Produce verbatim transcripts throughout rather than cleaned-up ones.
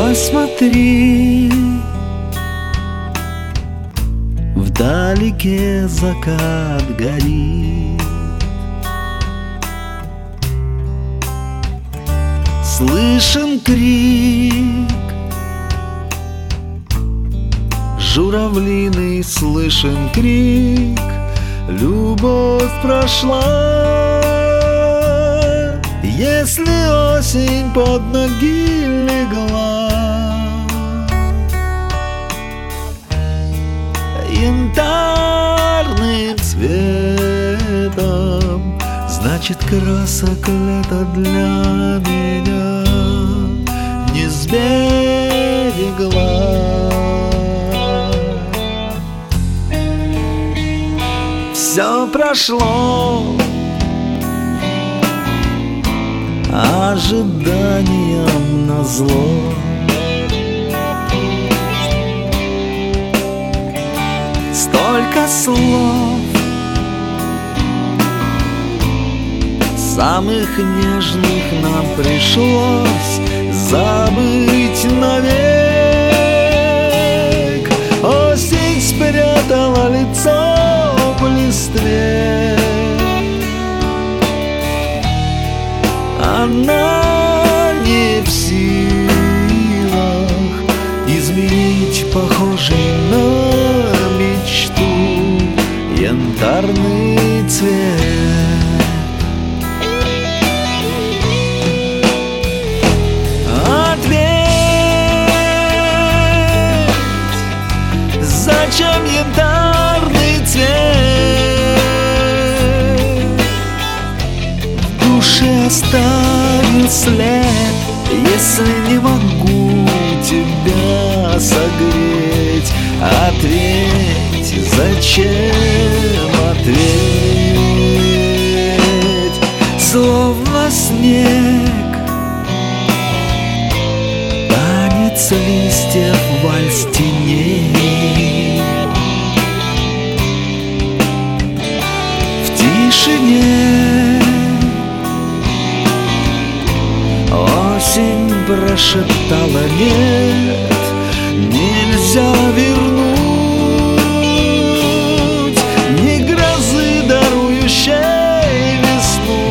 Посмотри, вдалеке закат горит, слышен крик журавлиный, слышен крик. Любовь прошла, если осень под ноги легла. Янтарным цветом, значит, красок лето для меня не сберегла. Все прошло ожиданием назло. Столько слов, самых нежных нам пришлось забыть навек. Осень спрятала лицо в листве, она не в силах изменить похожий на мечту янтарный цвет. Ответь, зачем янтарный цвет в душе оставил след, если не могу тебя согреть? Ответь, зачем? Ответь, словно снег, танец листьев, вальс теней. В тишине осень прошептала: нет, нельзя вернуть ни грозы, дарующей весну,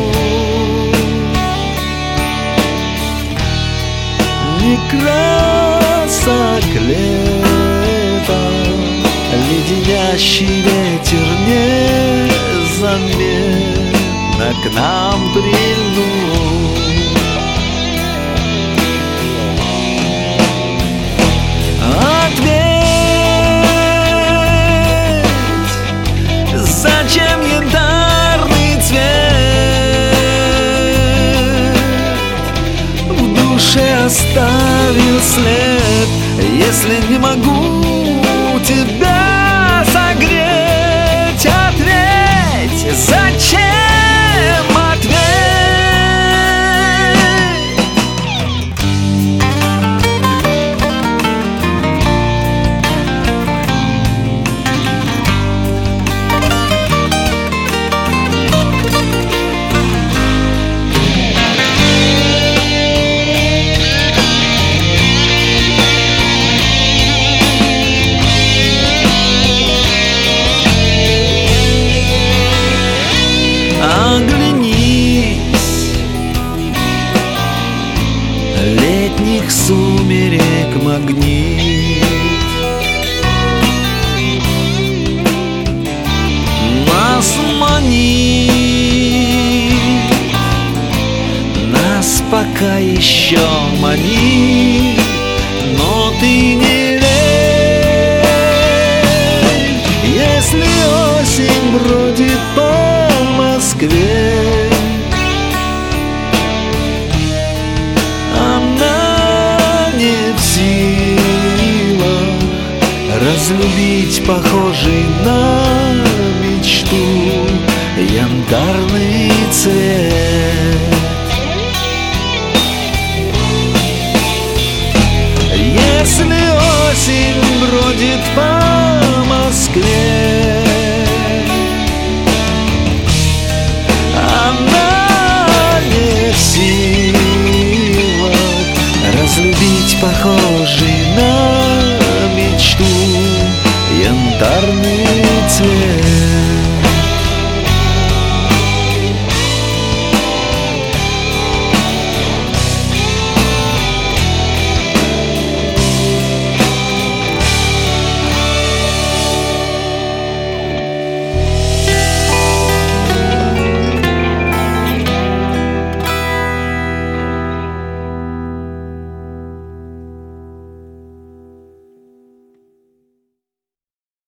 ни красок лета. Леденящий ветер незаметно к нам прильнул. Зачем янтарный цвет в душе оставил след, если не могу тебя согреть? Ответь, зачем? Оглянись, летних сумерек магнит нас манит, нас пока еще манит, но ты не лень, если осень бродит по Москве. Она не в силах разлюбить похожий на мечту янтарный цвет. Если осень бродит по